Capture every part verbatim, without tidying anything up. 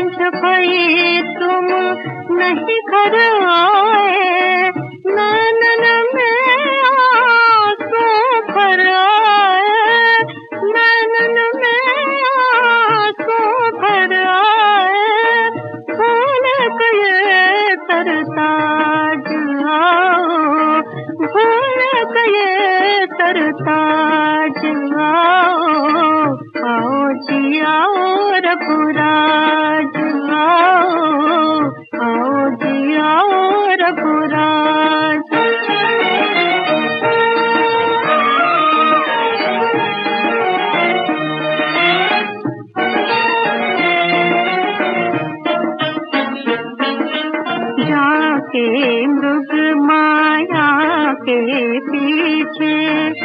सांझ भई तुम नहीं घर आए, नैनन में आंसू भर आए, नैनन में आंसू भर आए, भूल गए सरताज आओ, भूल गए सरताज आओ, आओ जी आओ रघुराज आओ, आओ जी आओ रघुराज। जाके मृग माया के पीछे,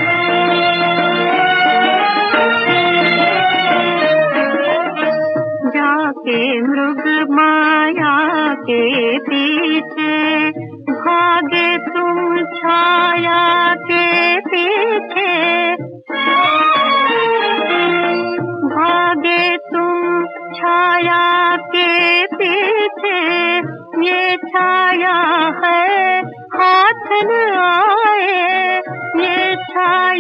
जाके मृग माया के पीछे, भागे तुम छाया के पीछे, भागे तुम छाया के पीछे, ये छाया है हाथ न आए, ये छाया